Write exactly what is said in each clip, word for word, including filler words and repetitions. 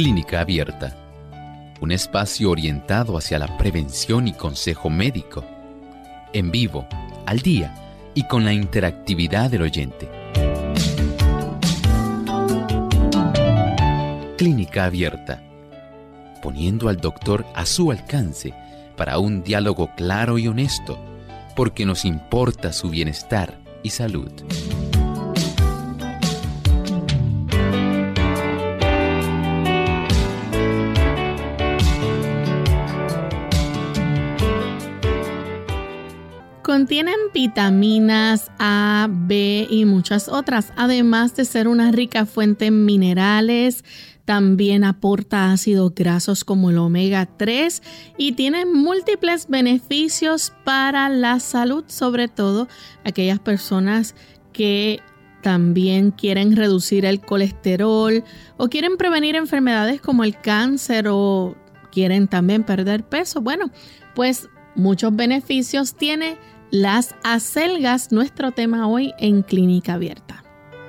Clínica Abierta, un espacio orientado hacia la prevención y consejo médico, en vivo, al día y con la interactividad del oyente. Clínica Abierta, poniendo al doctor a su alcance para un diálogo claro y honesto, porque nos importa su bienestar y salud. Contienen vitaminas A, B y muchas otras, además de ser una rica fuente en minerales. También aporta ácidos grasos como el omega tres y tiene múltiples beneficios para la salud, sobre todo aquellas personas que también quieren reducir el colesterol o quieren prevenir enfermedades como el cáncer o quieren también perder peso. Bueno, pues muchos beneficios tiene las acelgas, nuestro tema hoy en Clínica Abierta.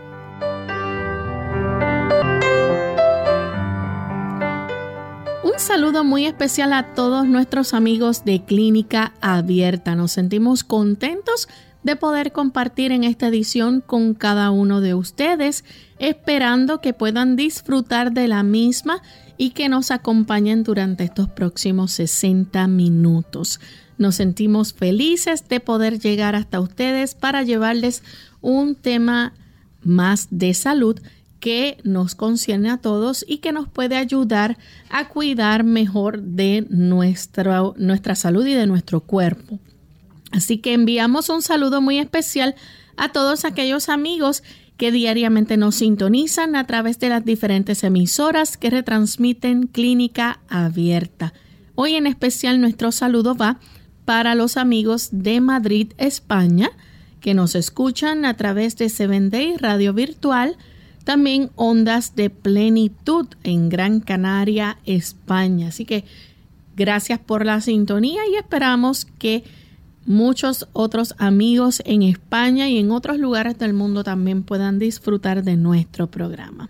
Un saludo muy especial a todos nuestros amigos de Clínica Abierta. Nos sentimos contentos de poder compartir en esta edición con cada uno de ustedes, esperando que puedan disfrutar de la misma y que nos acompañen durante estos próximos sesenta minutos. Nos sentimos felices de poder llegar hasta ustedes para llevarles un tema más de salud que nos concierne a todos y que nos puede ayudar a cuidar mejor de nuestra, nuestra salud y de nuestro cuerpo. Así que enviamos un saludo muy especial a todos aquellos amigos que diariamente nos sintonizan a través de las diferentes emisoras que retransmiten Clínica Abierta. Hoy en especial nuestro saludo va para los amigos de Madrid, España, que nos escuchan a través de Seven Day Radio Virtual, también Ondas de Plenitud en Gran Canaria, España. Así que gracias por la sintonía y esperamos que muchos otros amigos en España y en otros lugares del mundo también puedan disfrutar de nuestro programa.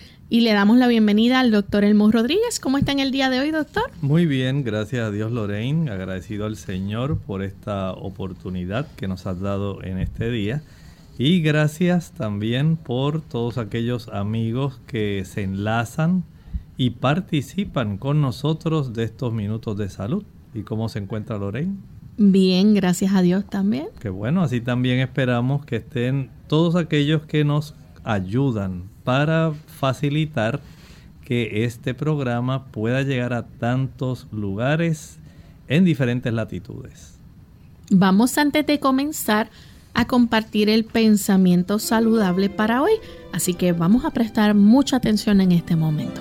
Y le damos la bienvenida al doctor Elmo Rodríguez. ¿Cómo está en el día de hoy, doctor? Muy bien, gracias a Dios, Lorraine. Agradecido al Señor por esta oportunidad que nos has dado en este día. Y gracias también por todos aquellos amigos que se enlazan y participan con nosotros de estos minutos de salud. ¿Y cómo se encuentra Lorraine? Bien, gracias a Dios también. Qué bueno, así también esperamos que estén todos aquellos que nos ayudan para facilitar que este programa pueda llegar a tantos lugares en diferentes latitudes. Vamos antes de comenzar a compartir el pensamiento saludable para hoy, así que vamos a prestar mucha atención en este momento.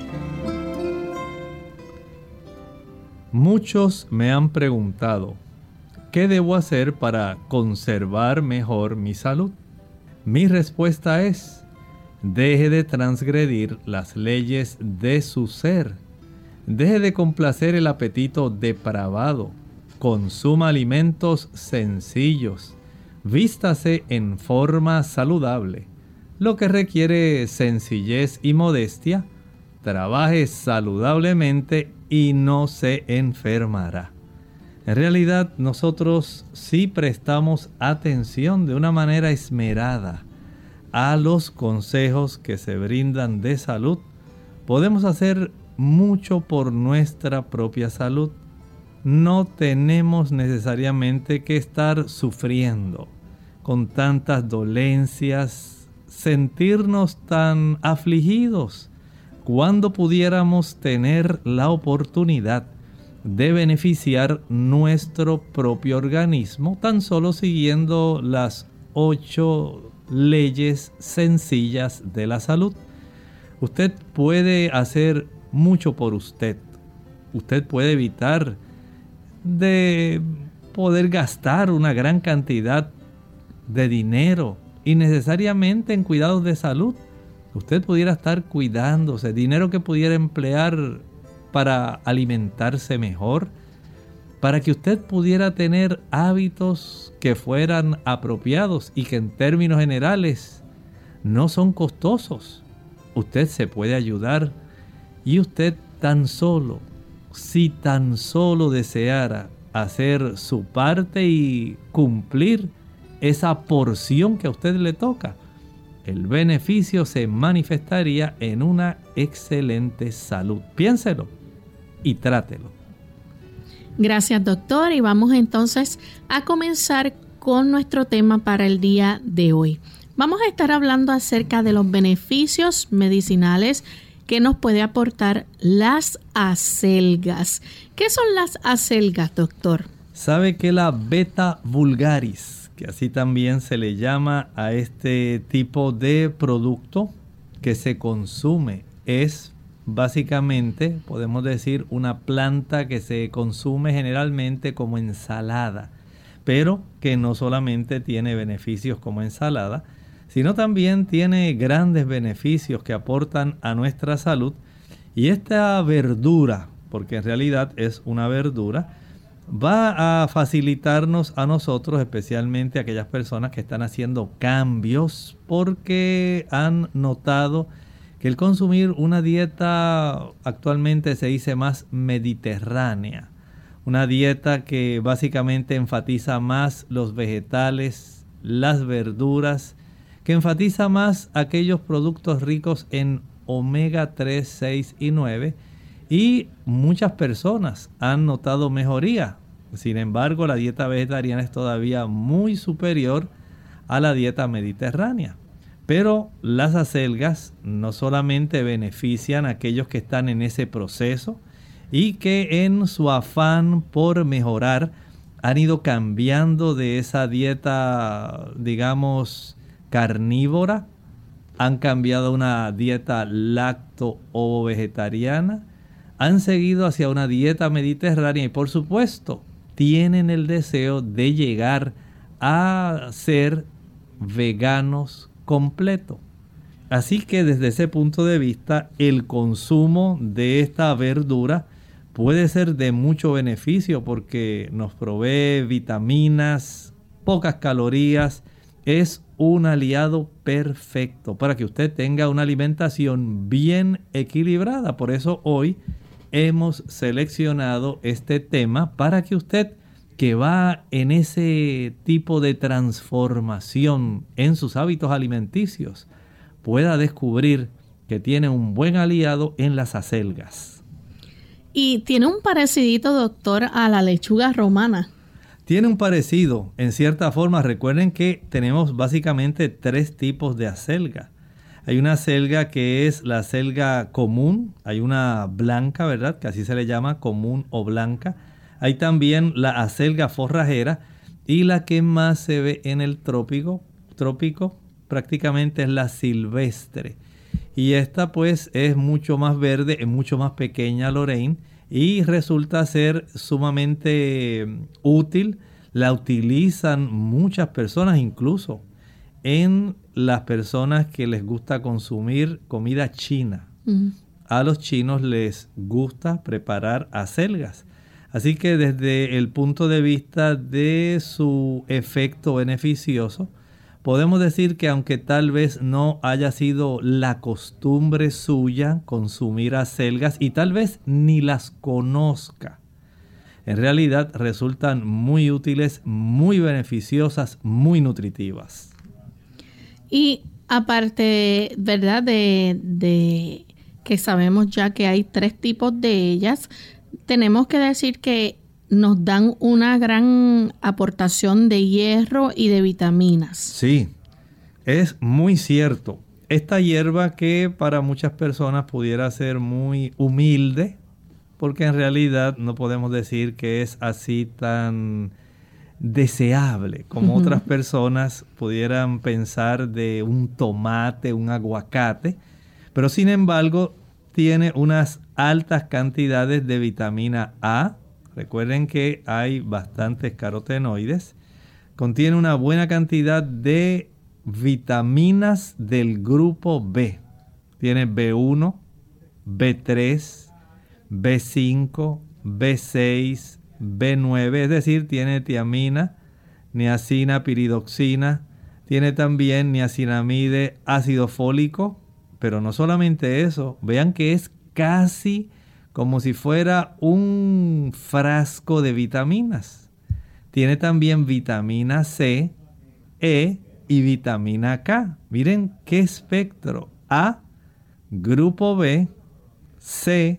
Muchos me han preguntado, ¿qué debo hacer para conservar mejor mi salud? Mi respuesta es, deje de transgredir las leyes de su ser. Deje de complacer el apetito depravado. Consuma alimentos sencillos. Vístase en forma saludable. Lo que requiere sencillez y modestia, trabaje saludablemente y no se enfermará. En realidad, nosotros sí prestamos atención de una manera esmerada a los consejos que se brindan de salud. Podemos hacer mucho por nuestra propia salud. No tenemos necesariamente que estar sufriendo con tantas dolencias, sentirnos tan afligidos, cuando pudiéramos tener la oportunidad de beneficiar nuestro propio organismo tan solo siguiendo las ocho leyes sencillas de la salud. Usted puede hacer mucho por usted. Usted puede evitar de poder gastar una gran cantidad de dinero innecesariamente en cuidados de salud. Usted pudiera estar cuidándose, dinero que pudiera emplear para alimentarse mejor, para que usted pudiera tener hábitos que fueran apropiados y que en términos generales no son costosos. Usted se puede ayudar Y usted tan solo, si tan solo deseara hacer su parte y cumplir esa porción que a usted le toca, el beneficio se manifestaría en una excelente salud. Piénselo y trátelo. Gracias, doctor. Y vamos entonces a comenzar con nuestro tema para el día de hoy. Vamos a estar hablando acerca de los beneficios medicinales que nos puede aportar las acelgas. ¿Qué son las acelgas, doctor? Sabe que la Beta vulgaris, que así también se le llama a este tipo de producto que se consume, es básicamente, podemos decir, una planta que se consume generalmente como ensalada, pero que no solamente tiene beneficios como ensalada, sino también tiene grandes beneficios que aportan a nuestra salud. Y esta verdura, porque en realidad es una verdura, va a facilitarnos a nosotros, especialmente a aquellas personas que están haciendo cambios, porque han notado que el consumir una dieta actualmente se dice más mediterránea, una dieta que básicamente enfatiza más los vegetales, las verduras, que enfatiza más aquellos productos ricos en omega tres, seis y nueve, y muchas personas han notado mejoría. Sin embargo, la dieta vegetariana es todavía muy superior a la dieta mediterránea. Pero las acelgas no solamente benefician a aquellos que están en ese proceso y que en su afán por mejorar han ido cambiando de esa dieta, digamos, carnívora, han cambiado a una dieta lacto o vegetariana, han seguido hacia una dieta mediterránea y por supuesto tienen el deseo de llegar a ser veganos completo. Así que desde ese punto de vista, el consumo de esta verdura puede ser de mucho beneficio porque nos provee vitaminas, pocas calorías, es un aliado perfecto para que usted tenga una alimentación bien equilibrada. Por eso hoy hemos seleccionado este tema para que usted, que va en ese tipo de transformación en sus hábitos alimenticios, pueda descubrir que tiene un buen aliado en las acelgas. Y tiene un parecidito, doctor, a la lechuga romana. Tiene un parecido, en cierta forma. Recuerden que tenemos básicamente tres tipos de acelga. Hay una acelga que es la acelga común, hay una blanca, ¿verdad? Que así se le llama, común o blanca. Hay también la acelga forrajera y la que más se ve en el trópico, trópico prácticamente es la silvestre. Y esta pues es mucho más verde, es mucho más pequeña, Lorraine, y resulta ser sumamente útil. La utilizan muchas personas, incluso en las personas que les gusta consumir comida china. Mm. A los chinos les gusta preparar acelgas. Así que desde el punto de vista de su efecto beneficioso, podemos decir que aunque tal vez no haya sido la costumbre suya consumir acelgas y tal vez ni las conozca, en realidad resultan muy útiles, muy beneficiosas, muy nutritivas. Y aparte, ¿verdad? De, de que sabemos ya que hay tres tipos de ellas, tenemos que decir que nos dan una gran aportación de hierro y de vitaminas. Sí, es muy cierto. Esta hierba que para muchas personas pudiera ser muy humilde, porque en realidad no podemos decir que es así tan deseable como uh-huh. otras personas pudieran pensar de un tomate, un aguacate, pero sin embargo tiene unas altas cantidades de vitamina A. Recuerden que hay bastantes carotenoides. Contiene una buena cantidad de vitaminas del grupo B. Tiene B uno, B tres, B cinco, B seis, B nueve, es decir, tiene tiamina, niacina, piridoxina, tiene también niacinamide, ácido fólico, pero no solamente eso, vean que es casi como si fuera un frasco de vitaminas. Tiene también vitamina C, E y vitamina K. Miren qué espectro. A, grupo B, C,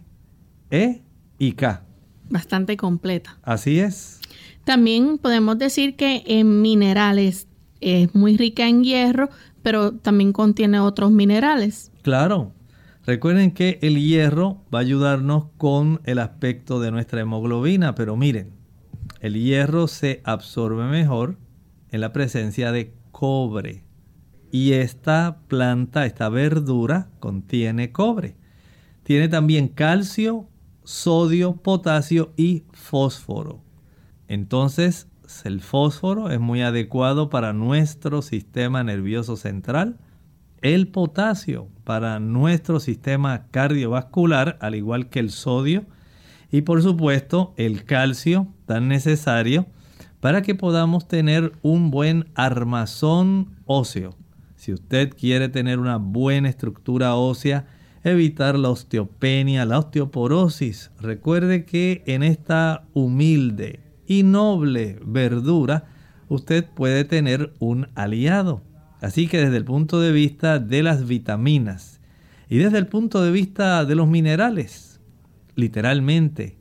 E y K. Bastante completa. Así es. También podemos decir que en minerales es muy rica en hierro, pero también contiene otros minerales. Claro. Recuerden que el hierro va a ayudarnos con el aspecto de nuestra hemoglobina, pero miren, el hierro se absorbe mejor en la presencia de cobre. Y esta planta, esta verdura, contiene cobre. Tiene también calcio, sodio, potasio y fósforo. Entonces, el fósforo es muy adecuado para nuestro sistema nervioso central. El potasio para nuestro sistema cardiovascular, al igual que el sodio. Y por supuesto, el calcio, tan necesario para que podamos tener un buen armazón óseo. Si usted quiere tener una buena estructura ósea, evitar la osteopenia, la osteoporosis, recuerde que en esta humilde y noble verdura usted puede tener un aliado. Así que desde el punto de vista de las vitaminas y desde el punto de vista de los minerales, literalmente,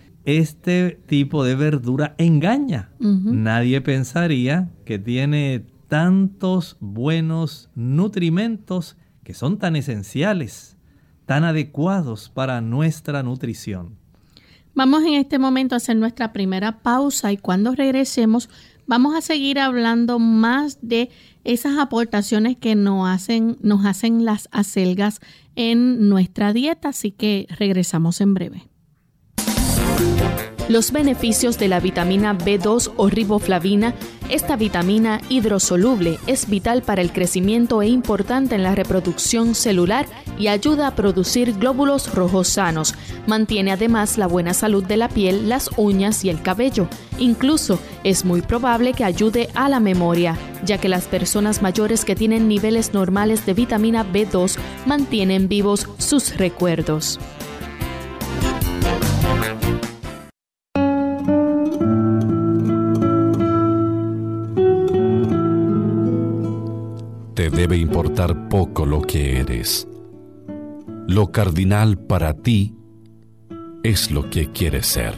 este tipo de verdura engaña. Uh-huh. Nadie pensaría que tiene tantos buenos nutrimentos que son tan esenciales, tan adecuados para nuestra nutrición. Vamos en este momento a hacer nuestra primera pausa y cuando regresemos vamos a seguir hablando más de esas aportaciones que nos hacen, nos hacen las acelgas en nuestra dieta, así que regresamos en breve. Los beneficios de la vitamina B dos o riboflavina. Esta vitamina hidrosoluble es vital para el crecimiento e importante en la reproducción celular y ayuda a producir glóbulos rojos sanos. Mantiene además la buena salud de la piel, las uñas y el cabello. Incluso es muy probable que ayude a la memoria, ya que las personas mayores que tienen niveles normales de vitamina B dos mantienen vivos sus recuerdos. Te debe importar poco lo que eres. Lo cardinal para ti es lo que quieres ser.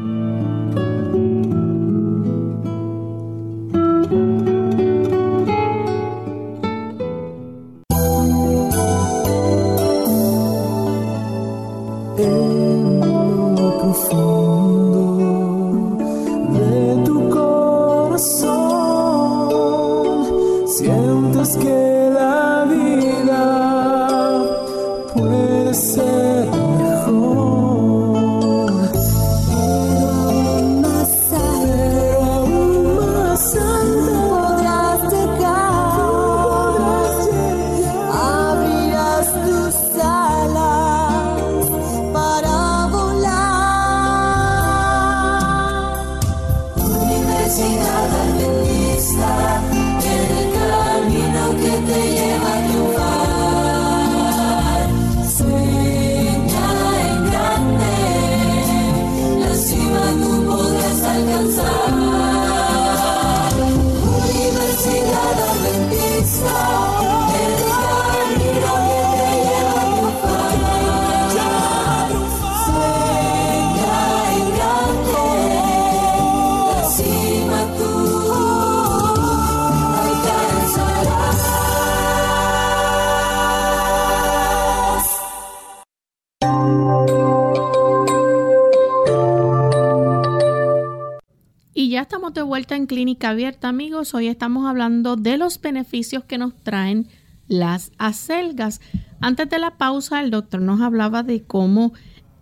Estamos de vuelta en Clínica Abierta, amigos. Hoy estamos hablando de los beneficios que nos traen las acelgas. Antes de la pausa, el doctor nos hablaba de cómo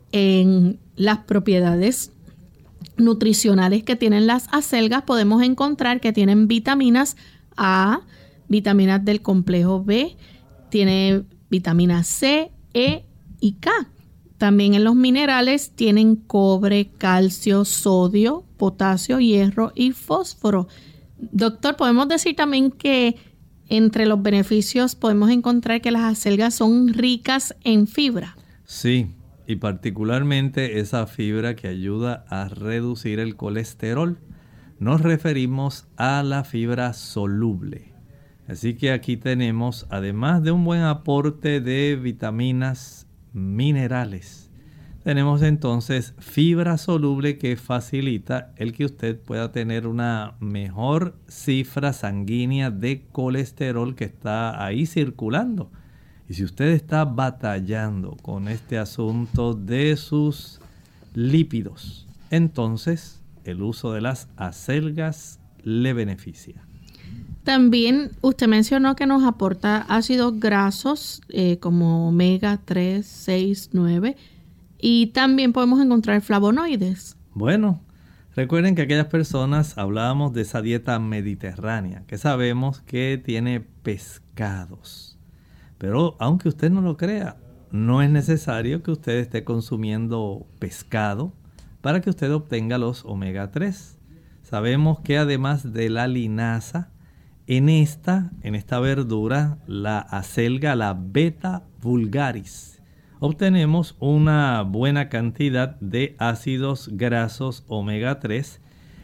en las propiedades nutricionales que tienen las acelgas podemos encontrar que tienen vitaminas A, vitaminas del complejo B, tiene vitamina C, E y K. También en los minerales tienen cobre, calcio, sodio, potasio, hierro y fósforo. Doctor, podemos decir también que entre los beneficios podemos encontrar que las acelgas son ricas en fibra. Sí, y particularmente esa fibra que ayuda a reducir el colesterol. Nos referimos a la fibra soluble. Así que aquí tenemos, además de un buen aporte de vitaminas, minerales, tenemos entonces fibra soluble que facilita el que usted pueda tener una mejor cifra sanguínea de colesterol que está ahí circulando. Y si usted está batallando con este asunto de sus lípidos, entonces el uso de las acelgas le beneficia. También usted mencionó que nos aporta ácidos grasos eh, como omega tres, seis, nueve y también podemos encontrar flavonoides. Bueno, recuerden que aquellas personas, hablábamos de esa dieta mediterránea, que sabemos que tiene pescados. Pero aunque usted no lo crea, no es necesario que usted esté consumiendo pescado para que usted obtenga los omega tres. Sabemos que además de la linaza, en esta, en esta verdura, la acelga, la beta vulgaris, obtenemos una buena cantidad de ácidos grasos omega tres.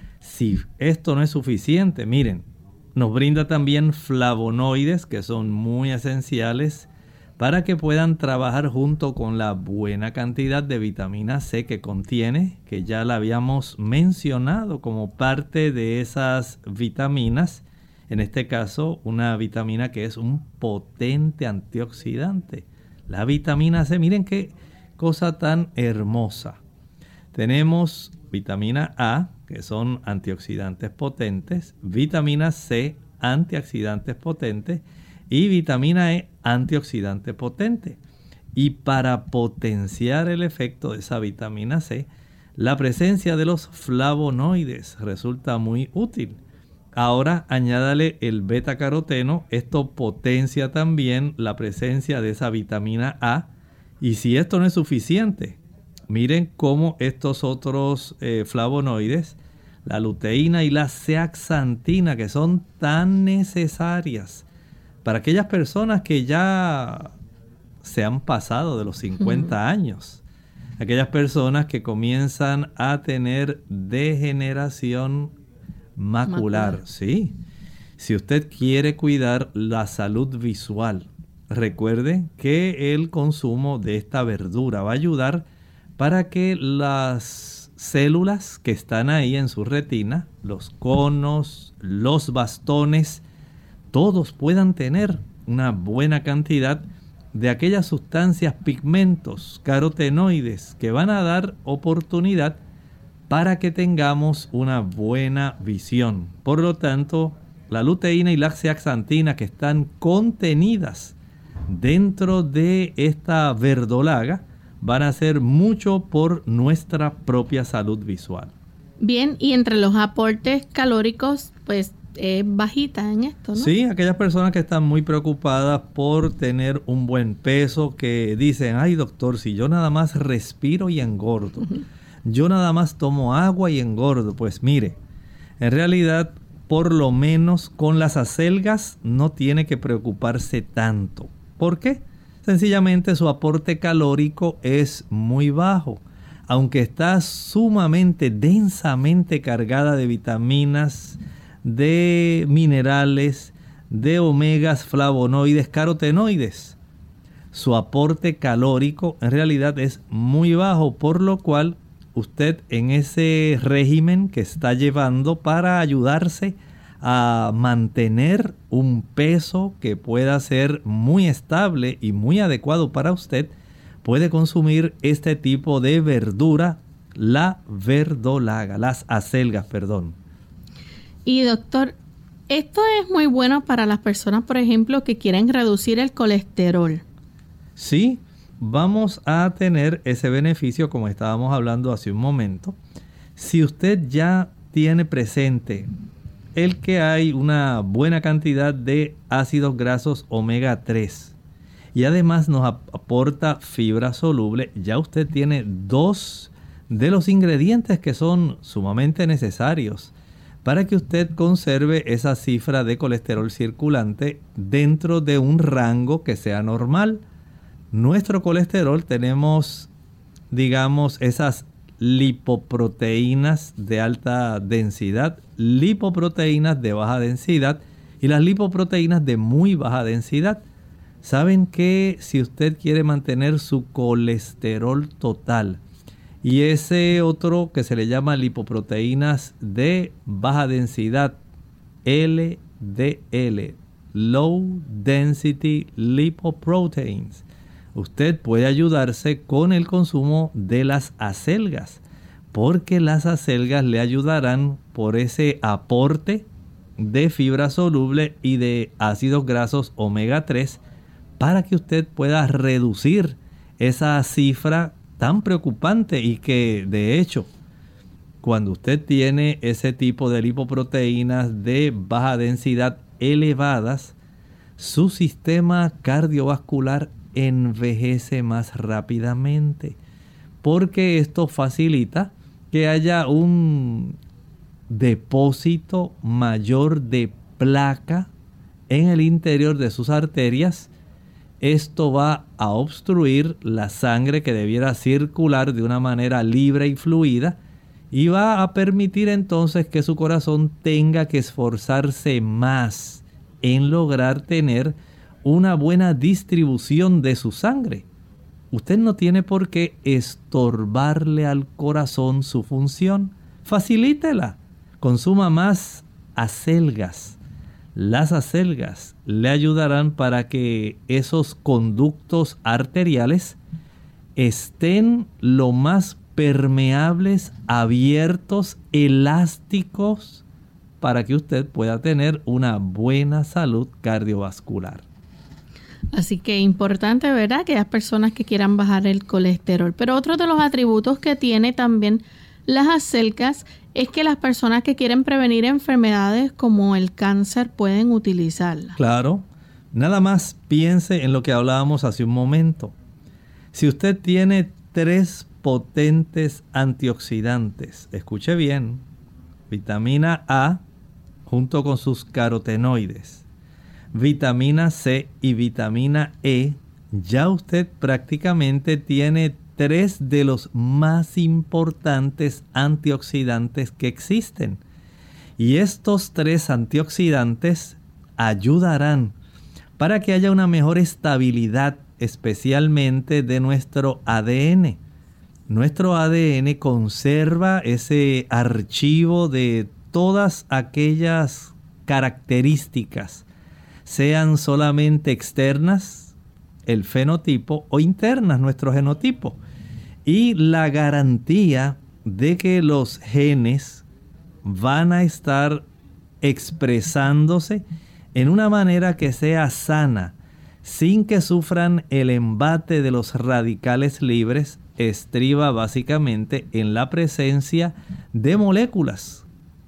Si esto no es suficiente, miren, nos brinda también flavonoides que son muy esenciales para que puedan trabajar junto con la buena cantidad de vitamina C que contiene, que ya la habíamos mencionado como parte de esas vitaminas. En este caso, una vitamina que es un potente antioxidante. La vitamina C, miren qué cosa tan hermosa. Tenemos vitamina A, que son antioxidantes potentes, vitamina C, antioxidantes potentes, y vitamina E, antioxidante potente. Y para potenciar el efecto de esa vitamina C, la presencia de los flavonoides resulta muy útil. Ahora añádale el beta-caroteno, esto potencia también la presencia de esa vitamina A. Y si esto no es suficiente, miren cómo estos otros eh, flavonoides, la luteína y la zeaxantina, que son tan necesarias para aquellas personas que ya se han pasado de los cincuenta años, aquellas personas que comienzan a tener degeneración macular. macular. Sí, si usted quiere cuidar la salud visual, recuerde que el consumo de esta verdura va a ayudar para que las células que están ahí en su retina, los conos, los bastones, todos puedan tener una buena cantidad de aquellas sustancias, pigmentos, carotenoides que van a dar oportunidad para que tengamos una buena visión. Por lo tanto, la luteína y la zeaxantina que están contenidas dentro de esta verdolaga van a hacer mucho por nuestra propia salud visual. Bien, y entre los aportes calóricos, pues es bajita en esto, ¿no? Sí, aquellas personas que están muy preocupadas por tener un buen peso, que dicen, ay doctor, si yo nada más respiro y engordo, uh-huh. yo nada más tomo agua y engordo. Pues mire, en realidad, por lo menos con las acelgas no tiene que preocuparse tanto. ¿Por qué? Sencillamente su aporte calórico es muy bajo. Aunque está sumamente densamente cargada de vitaminas, de minerales, de omegas, flavonoides, carotenoides, su aporte calórico en realidad es muy bajo, por lo cual usted en ese régimen que está llevando para ayudarse a mantener un peso que pueda ser muy estable y muy adecuado para usted, puede consumir este tipo de verdura, la verdolaga, las acelgas, perdón. Y doctor, esto es muy bueno para las personas, por ejemplo, que quieren reducir el colesterol. Sí, vamos a tener ese beneficio como estábamos hablando hace un momento. Si usted ya tiene presente el que hay una buena cantidad de ácidos grasos omega tres y además nos aporta fibra soluble, ya usted tiene dos de los ingredientes que son sumamente necesarios para que usted conserve esa cifra de colesterol circulante dentro de un rango que sea normal. Nuestro colesterol tenemos digamos, esas lipoproteínas de alta densidad, lipoproteínas de baja densidad y las lipoproteínas de muy baja densidad. Saben que si usted quiere mantener su colesterol total y ese otro que se le llama lipoproteínas de baja densidad, L D L, Low Density Lipoproteins, usted puede ayudarse con el consumo de las acelgas, porque las acelgas le ayudarán por ese aporte de fibra soluble y de ácidos grasos omega tres para que usted pueda reducir esa cifra tan preocupante y que de hecho cuando usted tiene ese tipo de lipoproteínas de baja densidad elevadas, su sistema cardiovascular envejece más rápidamente, porque esto facilita que haya un depósito mayor de placa en el interior de sus arterias. Esto va a obstruir la sangre que debiera circular de una manera libre y fluida y va a permitir entonces que su corazón tenga que esforzarse más en lograr tener una buena distribución de su sangre. Usted no tiene por qué estorbarle al corazón su función. Facilítela. Consuma más acelgas. Las acelgas le ayudarán para que esos conductos arteriales estén lo más permeables, abiertos, elásticos, para que usted pueda tener una buena salud cardiovascular. Así que importante, ¿verdad?, aquellas personas que quieran bajar el colesterol. Pero otro de los atributos que tiene también las acelgas es que las personas que quieren prevenir enfermedades como el cáncer pueden utilizarlas. Claro, nada más piense en lo que hablábamos hace un momento. Si usted tiene tres potentes antioxidantes, escuche bien, vitamina A junto con sus carotenoides, vitamina C y vitamina E, ya usted prácticamente tiene tres de los más importantes antioxidantes que existen. Y estos tres antioxidantes ayudarán para que haya una mejor estabilidad, especialmente de nuestro A D N. Nuestro A D N conserva ese archivo de todas aquellas características, sean solamente externas, el fenotipo, o internas, nuestro genotipo. Y la garantía de que los genes van a estar expresándose en una manera que sea sana, sin que sufran el embate de los radicales libres, estriba básicamente en la presencia de moléculas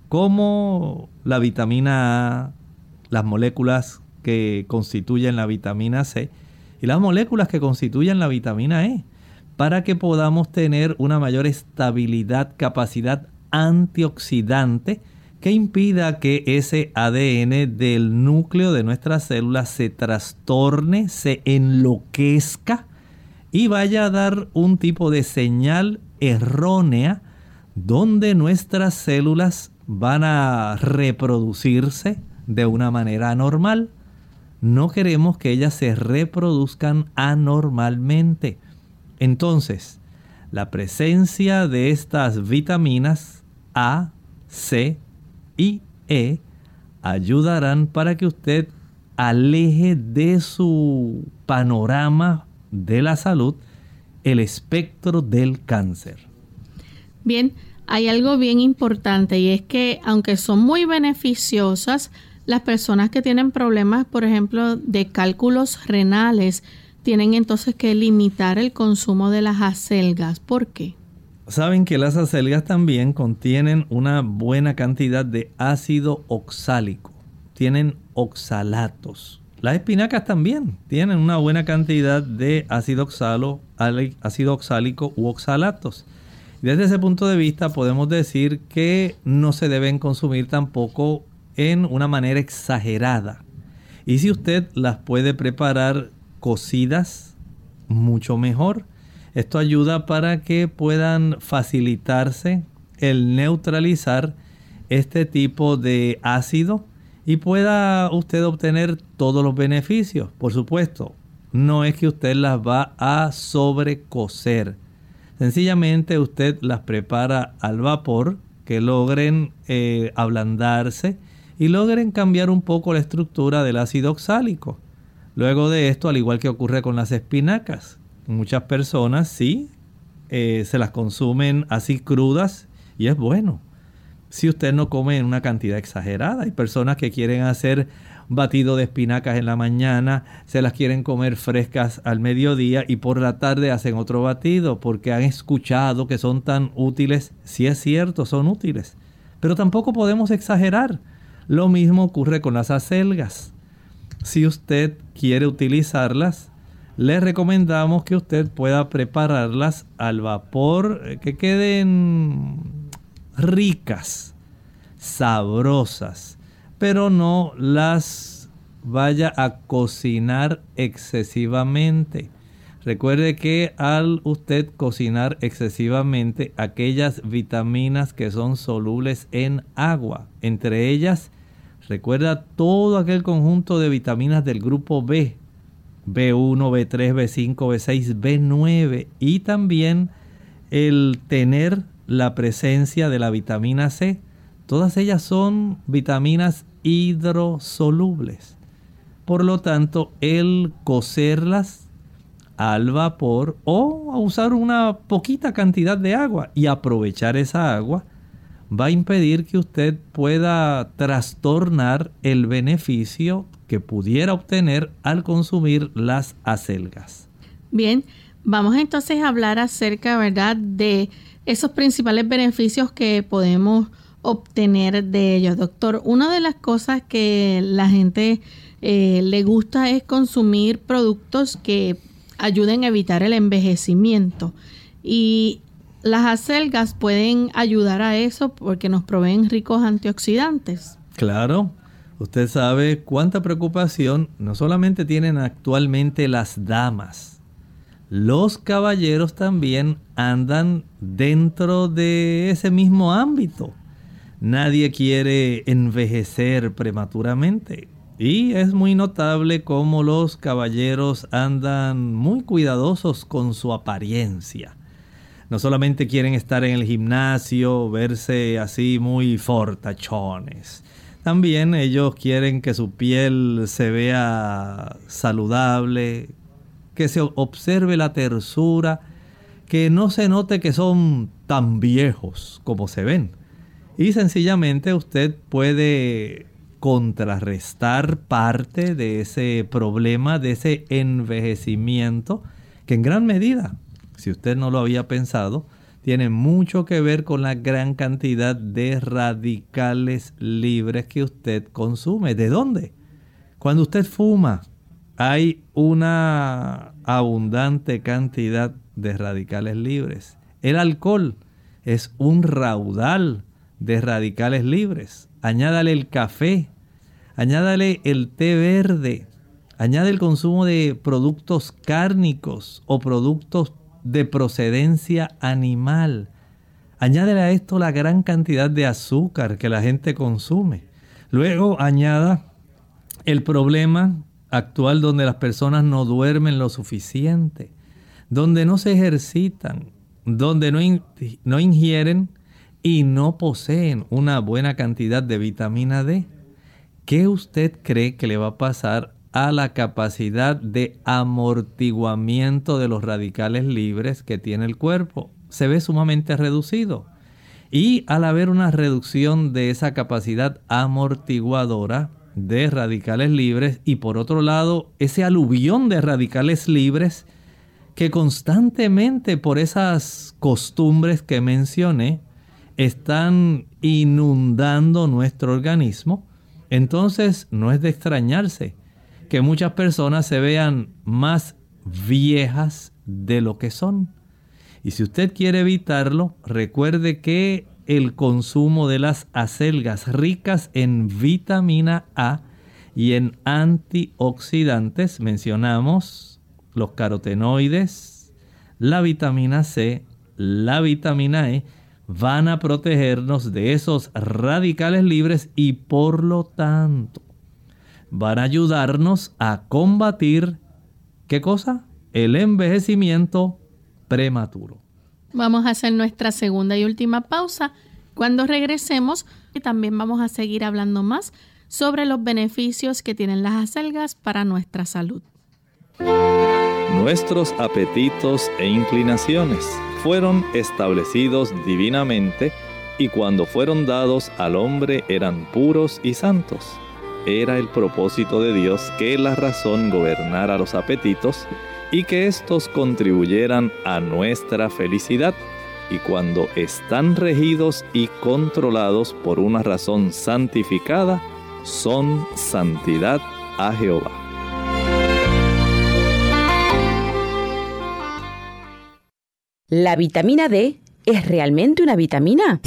como la vitamina A, las moléculas que constituyen la vitamina C y las moléculas que constituyen la vitamina E, para que podamos tener una mayor estabilidad, capacidad antioxidante que impida que ese A D N del núcleo de nuestras células se trastorne, se enloquezca y vaya a dar un tipo de señal errónea donde nuestras células van a reproducirse de una manera anormal. No queremos que ellas se reproduzcan anormalmente. Entonces, la presencia de estas vitaminas A, C y E ayudarán para que usted aleje de su panorama de la salud el espectro del cáncer. Bien, hay algo bien importante y es que aunque son muy beneficiosas, las personas que tienen problemas, por ejemplo, de cálculos renales, tienen entonces que limitar el consumo de las acelgas. ¿Por qué? Saben que las acelgas también contienen una buena cantidad de ácido oxálico. Tienen oxalatos. Las espinacas también tienen una buena cantidad de ácido oxalo, ácido oxálico u oxalatos. Desde ese punto de vista podemos decir que no se deben consumir tampoco en una manera exagerada. Y si usted las puede preparar cocidas, mucho mejor. Esto ayuda para que puedan facilitarse el neutralizar este tipo de ácido y pueda usted obtener todos los beneficios. Por supuesto, no es que usted las va a sobrecocer. Sencillamente usted las prepara al vapor, que logren eh, ablandarse y logren cambiar un poco la estructura del ácido oxálico. Luego de esto, al igual que ocurre con las espinacas, muchas personas sí eh, se las consumen así crudas y es bueno. Si usted no come en una cantidad exagerada, hay personas que quieren hacer batido de espinacas en la mañana, se las quieren comer frescas al mediodía y por la tarde hacen otro batido porque han escuchado que son tan útiles. Sí es cierto, son útiles, pero tampoco podemos exagerar. Lo mismo ocurre con las acelgas. Si usted quiere utilizarlas, le recomendamos que usted pueda prepararlas al vapor, que queden ricas, sabrosas, pero no las vaya a cocinar excesivamente. Recuerde que al usted cocinar excesivamente, aquellas vitaminas que son solubles en agua, entre ellas, recuerda todo aquel conjunto de vitaminas del grupo B, B uno, B tres, B cinco, B seis, B nueve y también el tener la presencia de la vitamina C. Todas ellas son vitaminas hidrosolubles. Por lo tanto, el cocerlas al vapor o a usar una poquita cantidad de agua y aprovechar esa agua va a impedir que usted pueda trastornar el beneficio que pudiera obtener al consumir las acelgas. Bien, vamos entonces a hablar acerca, ¿verdad?, de esos principales beneficios que podemos obtener de ellos. Doctor, una de las cosas que la gente eh, le gusta es consumir productos que ayuden a evitar el envejecimiento. Y las acelgas pueden ayudar a eso porque nos proveen ricos antioxidantes. Claro. Usted sabe cuánta preocupación no solamente tienen actualmente las damas. Los caballeros también andan dentro de ese mismo ámbito. Nadie quiere envejecer prematuramente. Y es muy notable cómo los caballeros andan muy cuidadosos con su apariencia. No solamente quieren estar en el gimnasio, verse así muy fortachones. También ellos quieren que su piel se vea saludable, que se observe la tersura, que no se note que son tan viejos como se ven. Y sencillamente usted puede contrarrestar parte de ese problema, de ese envejecimiento, que en gran medida, si usted no lo había pensado, tiene mucho que ver con la gran cantidad de radicales libres que usted consume. ¿De dónde? Cuando usted fuma, hay una abundante cantidad de radicales libres. El alcohol es un raudal de radicales libres. Añádale el café, añádale el té verde, añade el consumo de productos cárnicos o productos de procedencia animal. Añádele a esto la gran cantidad de azúcar que la gente consume. Luego añada el problema actual donde las personas no duermen lo suficiente, donde no se ejercitan, donde no, in, no ingieren y no poseen una buena cantidad de vitamina D. ¿Qué usted cree que le va a pasar a la capacidad de amortiguamiento de los radicales libres que tiene el cuerpo? Se ve sumamente reducido. Y al haber una reducción de esa capacidad amortiguadora de radicales libres y por otro lado ese aluvión de radicales libres que constantemente por esas costumbres que mencioné están inundando nuestro organismo, entonces no es de extrañarse que muchas personas se vean más viejas de lo que son. Y si usted quiere evitarlo, recuerde que el consumo de las acelgas ricas en vitamina A y en antioxidantes, mencionamos los carotenoides, la vitamina C, la vitamina E, van a protegernos de esos radicales libres y por lo tanto van a ayudarnos a combatir, ¿qué cosa? El envejecimiento prematuro. Vamos a hacer nuestra segunda y última pausa. Cuando regresemos, también vamos a seguir hablando más sobre los beneficios que tienen las acelgas para nuestra salud. Nuestros apetitos e inclinaciones fueron establecidos divinamente y cuando fueron dados al hombre eran puros y santos. Era el propósito de Dios que la razón gobernara los apetitos y que éstos contribuyeran a nuestra felicidad. Y cuando están regidos y controlados por una razón santificada, son santidad a Jehová. ¿La vitamina D es realmente una vitamina?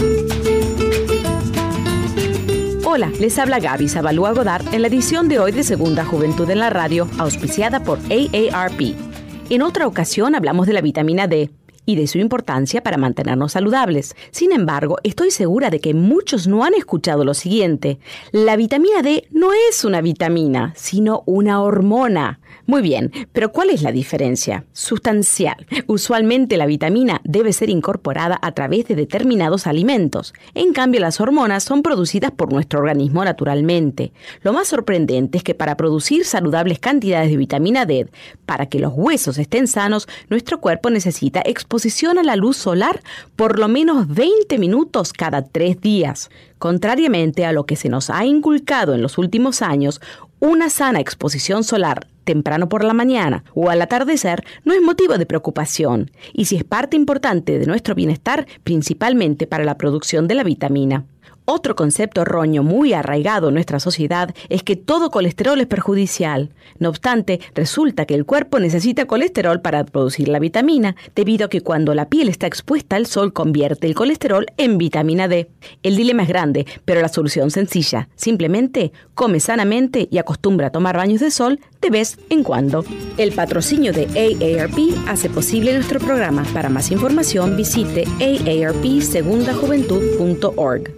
Hola, les habla Gaby Zabalúa Godard en la edición de hoy de Segunda Juventud en la Radio, auspiciada por A A R P. En otra ocasión hablamos de la vitamina D y de su importancia para mantenernos saludables. Sin embargo, estoy segura de que muchos no han escuchado lo siguiente. La vitamina D no es una vitamina, sino una hormona. Muy bien, pero ¿cuál es la diferencia? Sustancial. Usualmente la vitamina debe ser incorporada a través de determinados alimentos. En cambio, las hormonas son producidas por nuestro organismo naturalmente. Lo más sorprendente es que para producir saludables cantidades de vitamina D, para que los huesos estén sanos, nuestro cuerpo necesita exposición a la luz solar por lo menos veinte minutos cada tres días. Contrariamente a lo que se nos ha inculcado en los últimos años, una sana exposición solar temprano por la mañana o al atardecer no es motivo de preocupación y sí es parte importante de nuestro bienestar, principalmente para la producción de la vitamina. Otro concepto erróneo muy arraigado en nuestra sociedad es que todo colesterol es perjudicial. No obstante, resulta que el cuerpo necesita colesterol para producir la vitamina, debido a que cuando la piel está expuesta al sol convierte el colesterol en vitamina D. El dilema es grande, pero la solución sencilla. Simplemente come sanamente y acostumbra a tomar baños de sol de vez en cuando. El patrocinio de A A R P hace posible nuestro programa. Para más información visite a a r p segunda juventud punto org.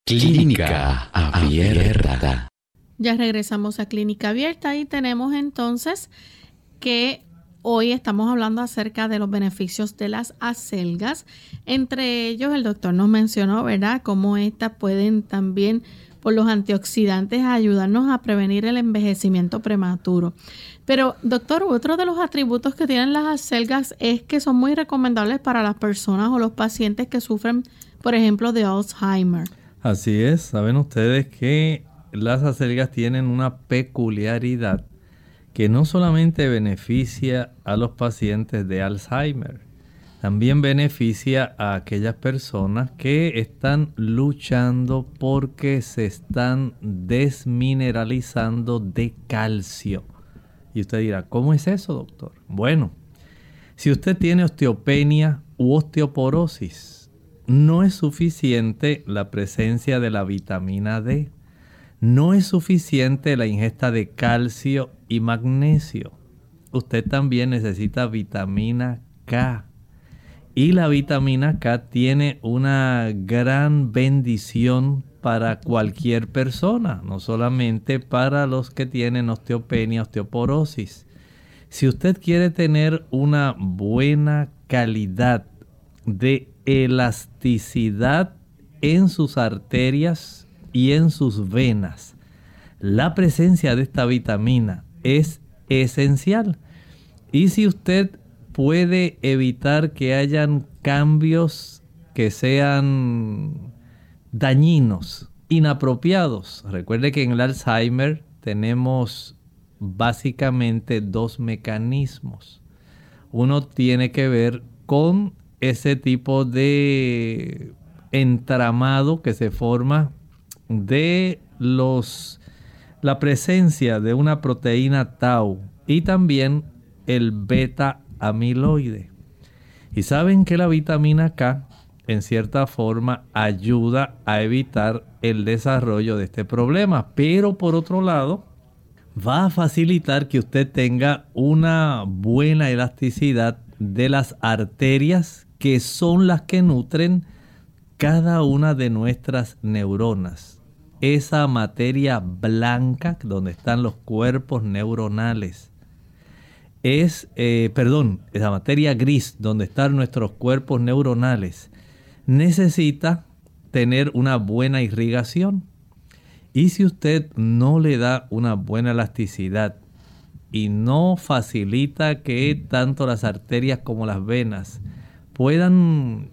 Clínica Abierta. Ya regresamos a Clínica Abierta y tenemos entonces que hoy estamos hablando acerca de los beneficios de las acelgas. Entre ellos el doctor nos mencionó, ¿verdad?, cómo estas pueden también, por los antioxidantes, ayudarnos a prevenir el envejecimiento prematuro. Pero, doctor, otro de los atributos que tienen las acelgas es que son muy recomendables para las personas o los pacientes que sufren, por ejemplo, de Alzheimer. Así es, saben ustedes que las acelgas tienen una peculiaridad que no solamente beneficia a los pacientes de Alzheimer, también beneficia a aquellas personas que están luchando porque se están desmineralizando de calcio. Y usted dirá, ¿cómo es eso, doctor? Bueno, si usted tiene osteopenia u osteoporosis, no es suficiente la presencia de la vitamina D. No es suficiente la ingesta de calcio y magnesio. Usted también necesita vitamina K. Y la vitamina K tiene una gran bendición para cualquier persona, no solamente para los que tienen osteopenia, osteoporosis. Si usted quiere tener una buena calidad de elasticidad en sus arterias y en sus venas, la presencia de esta vitamina es esencial. Y si usted puede evitar que hayan cambios que sean dañinos, inapropiados, recuerde que en el Alzheimer tenemos básicamente dos mecanismos. Uno tiene que ver con ese tipo de entramado que se forma de los la presencia de una proteína tau y también el beta amiloide. Y saben que la vitamina K en cierta forma ayuda a evitar el desarrollo de este problema, pero por otro lado va a facilitar que usted tenga una buena elasticidad de las arterias que son las que nutren cada una de nuestras neuronas. Esa materia blanca donde están los cuerpos neuronales. Es, eh, perdón, esa materia gris donde están nuestros cuerpos neuronales necesita tener una buena irrigación. Y si usted no le da una buena elasticidad y no facilita que tanto las arterias como las venas puedan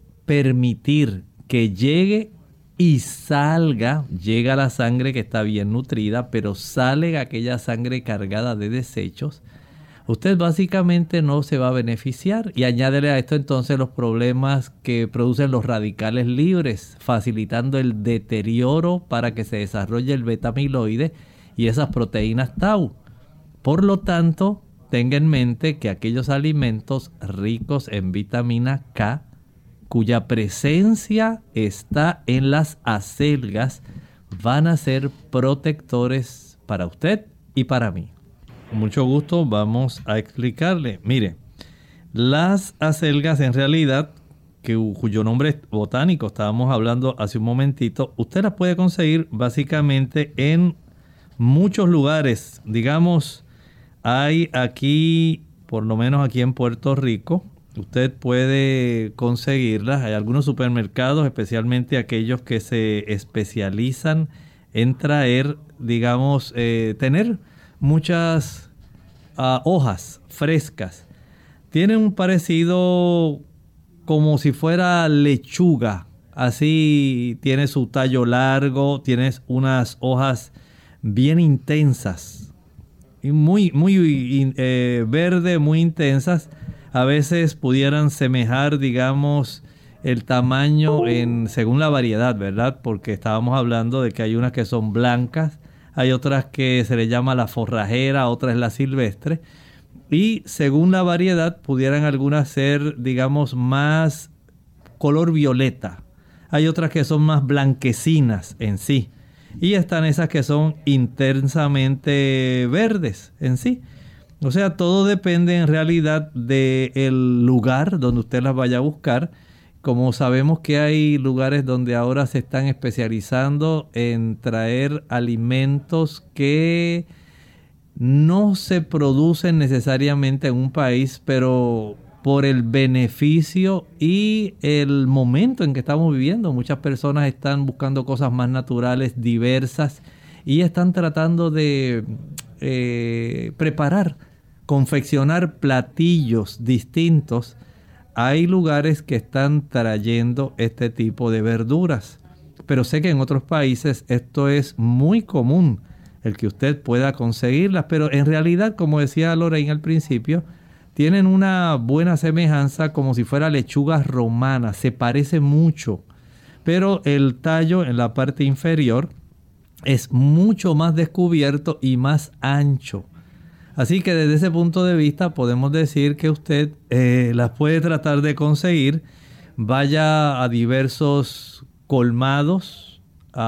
permitir que llegue y salga, llega la sangre que está bien nutrida, pero sale aquella sangre cargada de desechos, usted básicamente no se va a beneficiar. Y añádele a esto entonces los problemas que producen los radicales libres, facilitando el deterioro para que se desarrolle el beta-amiloide y esas proteínas tau. Por lo tanto, tenga en mente que aquellos alimentos ricos en vitamina K, cuya presencia está en las acelgas, van a ser protectores para usted y para mí. Con mucho gusto vamos a explicarle. Mire, las acelgas en realidad, que, cuyo nombre botánico estábamos hablando hace un momentito, usted las puede conseguir básicamente en muchos lugares. Digamos, hay aquí, por lo menos aquí en Puerto Rico, usted puede conseguirlas. Hay algunos supermercados, especialmente aquellos que se especializan en traer, digamos, eh, tener muchas uh, hojas frescas. Tienen un parecido como si fuera lechuga. Así tiene su tallo largo, tiene unas hojas bien intensas. Y muy, muy eh, verde, muy intensas. A veces pudieran semejar, digamos, el tamaño en, según la variedad, ¿verdad? Porque estábamos hablando de que hay unas que son blancas, hay otras que se le llama la forrajera, otra es la silvestre. Y según la variedad, pudieran algunas ser, digamos, más color violeta. Hay otras que son más blanquecinas en sí. Y están esas que son intensamente verdes en sí. O sea, todo depende en realidad del lugar donde usted las vaya a buscar. Como sabemos que hay lugares donde ahora se están especializando en traer alimentos que no se producen necesariamente en un país, pero por el beneficio y el momento en que estamos viviendo. Muchas personas están buscando cosas más naturales, diversas, y están tratando de eh, preparar, confeccionar platillos distintos. Hay lugares que están trayendo este tipo de verduras, pero sé que en otros países esto es muy común, el que usted pueda conseguirlas, pero en realidad, como decía Lorraine al principio, tienen una buena semejanza como si fuera lechuga romana, se parece mucho, pero el tallo en la parte inferior es mucho más descubierto y más ancho. Así que desde ese punto de vista podemos decir que usted eh, las puede tratar de conseguir. Vaya a diversos colmados,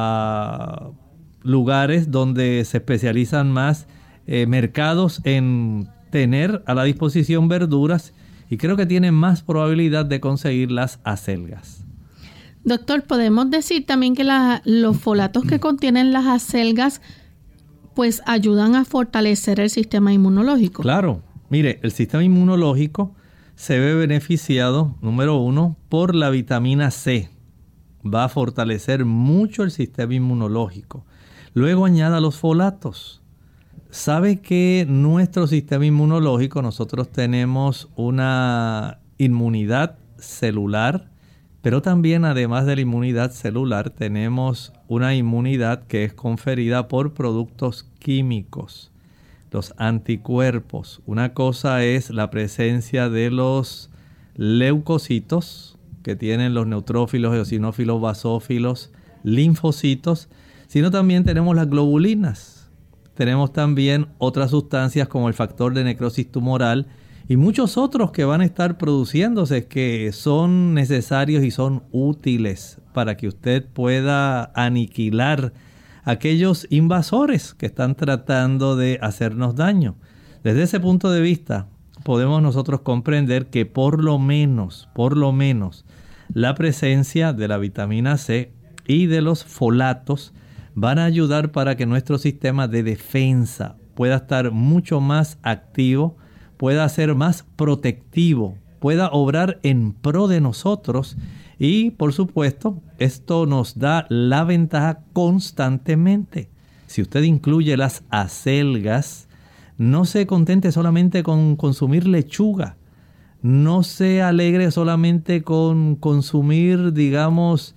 a lugares donde se especializan más, eh, mercados en tener a la disposición verduras, y creo que tiene más probabilidad de conseguir las acelgas. Doctor, podemos decir también que la, los folatos que contienen las acelgas pues ayudan a fortalecer el sistema inmunológico. Claro, mire, el sistema inmunológico se ve beneficiado, número uno, por la vitamina C. Va a fortalecer mucho el sistema inmunológico. Luego añada los folatos. ¿Sabe que nuestro sistema inmunológico, nosotros tenemos una inmunidad celular? Pero también, además de la inmunidad celular, tenemos una inmunidad que es conferida por productos químicos, los anticuerpos. Una cosa es la presencia de los leucocitos, que tienen los neutrófilos, eosinófilos, basófilos, linfocitos, sino también tenemos las globulinas. Tenemos también otras sustancias como el factor de necrosis tumoral, y muchos otros que van a estar produciéndose, que son necesarios y son útiles para que usted pueda aniquilar aquellos invasores que están tratando de hacernos daño. Desde ese punto de vista, podemos nosotros comprender que por lo menos, por lo menos, la presencia de la vitamina C y de los folatos van a ayudar para que nuestro sistema de defensa pueda estar mucho más activo, pueda ser más protectivo, pueda obrar en pro de nosotros y, por supuesto, esto nos da la ventaja constantemente. Si usted incluye las acelgas, no se contente solamente con consumir lechuga, no se alegre solamente con consumir, digamos,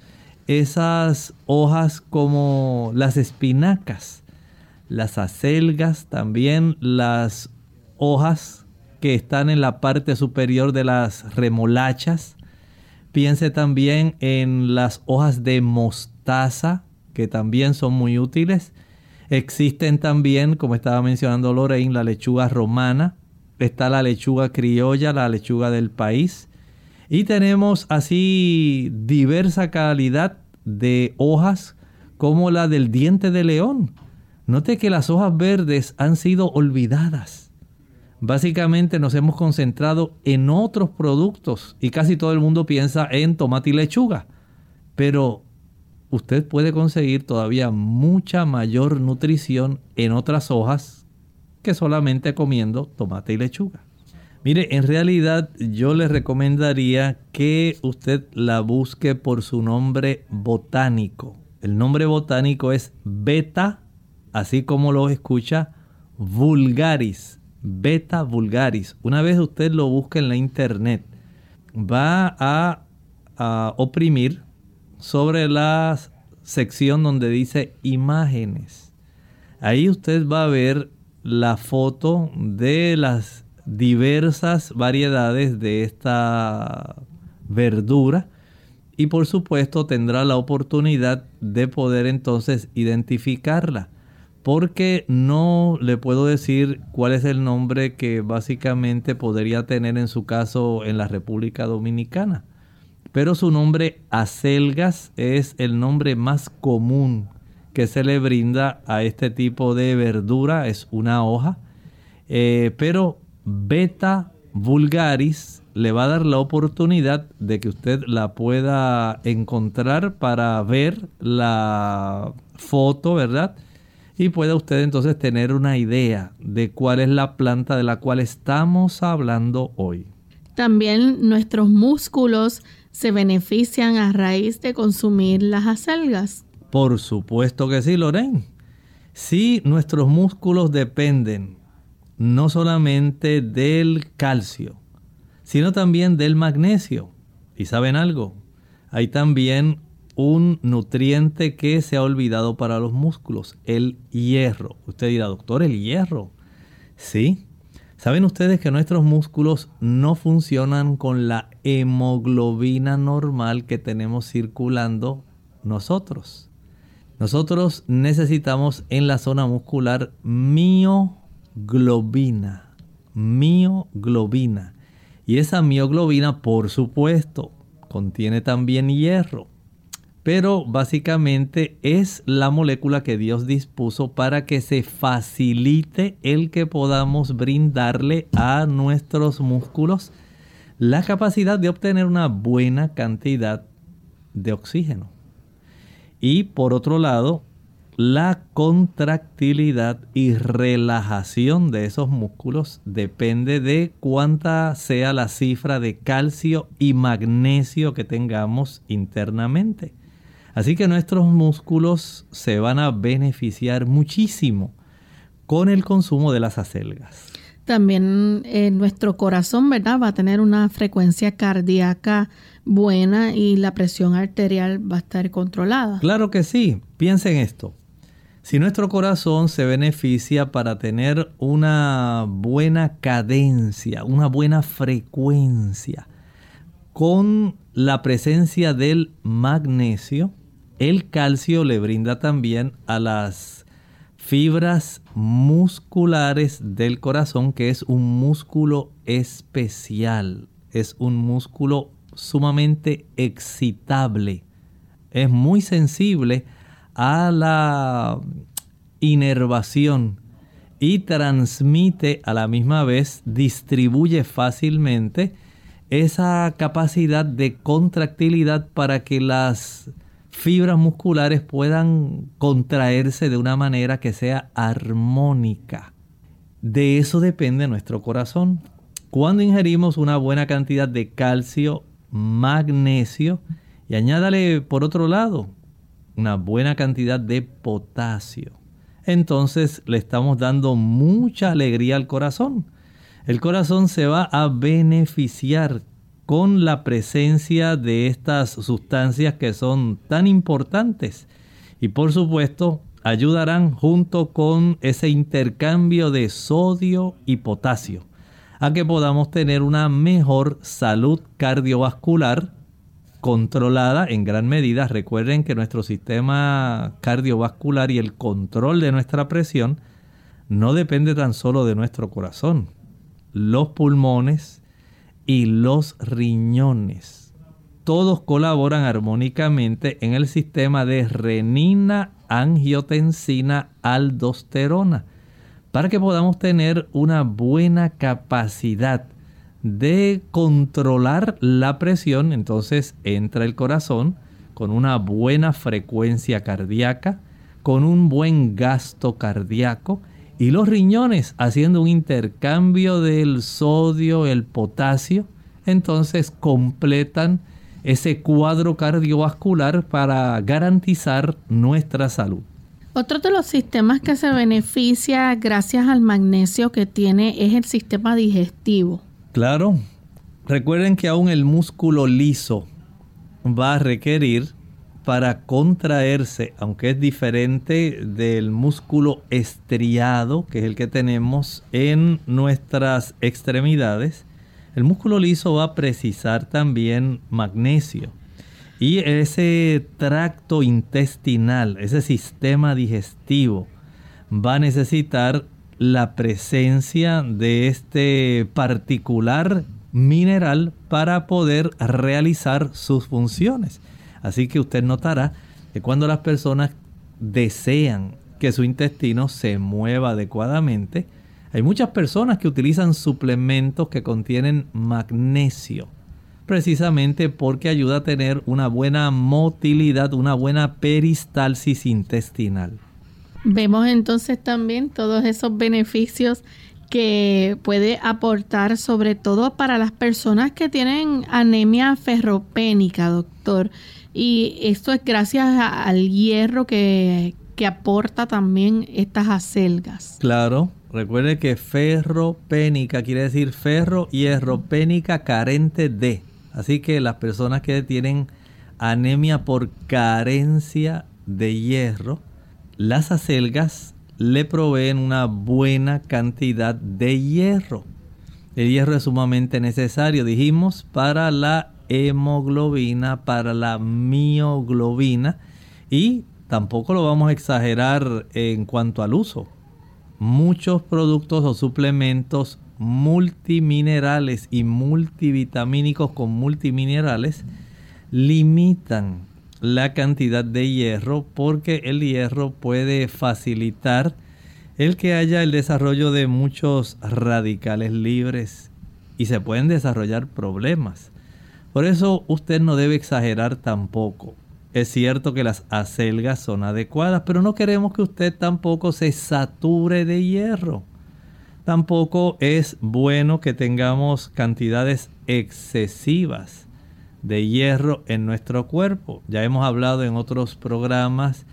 esas hojas como las espinacas, las acelgas, también las hojas que están en la parte superior de las remolachas. Piense también en las hojas de mostaza, que también son muy útiles. Existen también, como estaba mencionando Lorraine, la lechuga romana. Está la lechuga criolla, la lechuga del país. Y tenemos así diversa calidad de hojas como la del diente de león. Note que las hojas verdes han sido olvidadas. Básicamente nos hemos concentrado en otros productos y casi todo el mundo piensa en tomate y lechuga. Pero usted puede conseguir todavía mucha mayor nutrición en otras hojas que solamente comiendo tomate y lechuga. Mire, en realidad yo le recomendaría que usted la busque por su nombre botánico. El nombre botánico es Beta, así como lo escucha, vulgaris. Beta vulgaris. Una vez usted lo busca en la internet, va a, a oprimir sobre la sección donde dice imágenes. Ahí usted va a ver la foto de las diversas variedades de esta verdura y por supuesto tendrá la oportunidad de poder entonces identificarla, porque no le puedo decir cuál es el nombre que básicamente podría tener en su caso en la República Dominicana, pero su nombre acelgas es el nombre más común que se le brinda a este tipo de verdura. Es una hoja, eh, pero Beta vulgaris le va a dar la oportunidad de que usted la pueda encontrar para ver la foto, ¿verdad? Y pueda usted entonces tener una idea de cuál es la planta de la cual estamos hablando hoy. También nuestros músculos se benefician a raíz de consumir las acelgas. Por supuesto que sí, Lorraine. Sí, nuestros músculos dependen no solamente del calcio, sino también del magnesio. ¿Y saben algo? Hay también un nutriente que se ha olvidado para los músculos, el hierro. Usted dirá, doctor, ¿el hierro? Sí. ¿Saben ustedes que nuestros músculos no funcionan con la hemoglobina normal que tenemos circulando nosotros? Nosotros necesitamos en la zona muscular mioglobina. Mioglobina. Y esa mioglobina, por supuesto, contiene también hierro. Pero básicamente es la molécula que Dios dispuso para que se facilite el que podamos brindarle a nuestros músculos la capacidad de obtener una buena cantidad de oxígeno. Y por otro lado, la contractilidad y relajación de esos músculos depende de cuánta sea la cifra de calcio y magnesio que tengamos internamente. Así que nuestros músculos se van a beneficiar muchísimo con el consumo de las acelgas. También eh, nuestro corazón, ¿verdad?, va a tener una frecuencia cardíaca buena y la presión arterial va a estar controlada. Claro que sí. Piensen esto. Si nuestro corazón se beneficia para tener una buena cadencia, una buena frecuencia, con la presencia del magnesio, el calcio le brinda también a las fibras musculares del corazón, que es un músculo especial, es un músculo sumamente excitable, es muy sensible a la inervación y transmite a la misma vez, distribuye fácilmente esa capacidad de contractilidad para que las fibras musculares puedan contraerse de una manera que sea armónica. De eso depende nuestro corazón. Cuando ingerimos una buena cantidad de calcio, magnesio y añádale por otro lado una buena cantidad de potasio, entonces le estamos dando mucha alegría al corazón. El corazón se va a beneficiar con la presencia de estas sustancias que son tan importantes y por supuesto ayudarán junto con ese intercambio de sodio y potasio a que podamos tener una mejor salud cardiovascular controlada en gran medida. Recuerden que nuestro sistema cardiovascular y el control de nuestra presión no depende tan solo de nuestro corazón. Los pulmones y los riñones, todos colaboran armónicamente en el sistema de renina, angiotensina, aldosterona, para que podamos tener una buena capacidad de controlar la presión. Entonces entra el corazón con una buena frecuencia cardíaca, con un buen gasto cardíaco, y los riñones haciendo un intercambio del sodio, el potasio, entonces completan ese cuadro cardiovascular para garantizar nuestra salud. Otro de los sistemas que se beneficia gracias al magnesio que tiene es el sistema digestivo. Claro, recuerden que aún el músculo liso va a requerir para contraerse, aunque es diferente del músculo estriado, que es el que tenemos en nuestras extremidades, el músculo liso va a precisar también magnesio. Y ese tracto intestinal, ese sistema digestivo, va a necesitar la presencia de este particular mineral para poder realizar sus funciones. Así que usted notará que cuando las personas desean que su intestino se mueva adecuadamente, hay muchas personas que utilizan suplementos que contienen magnesio, precisamente porque ayuda a tener una buena motilidad, una buena peristalsis intestinal. Vemos entonces también todos esos beneficios que puede aportar, sobre todo para las personas que tienen anemia ferropénica, doctor. Y esto es gracias a, al hierro que, que aporta también estas acelgas. Claro, recuerde que ferropénica quiere decir ferro, hierro, pénica, carente de. Así que las personas que tienen anemia por carencia de hierro, las acelgas le proveen una buena cantidad de hierro. El hierro es sumamente necesario, dijimos, para la hemoglobina, para la mioglobina, y tampoco lo vamos a exagerar en cuanto al uso. Muchos productos o suplementos multiminerales y multivitamínicos con multiminerales limitan la cantidad de hierro, porque el hierro puede facilitar el que haya el desarrollo de muchos radicales libres y se pueden desarrollar problemas. Por eso usted no debe exagerar tampoco. Es cierto que las acelgas son adecuadas, pero no queremos que usted tampoco se sature de hierro. Tampoco es bueno que tengamos cantidades excesivas de hierro en nuestro cuerpo. Ya hemos hablado en otros programas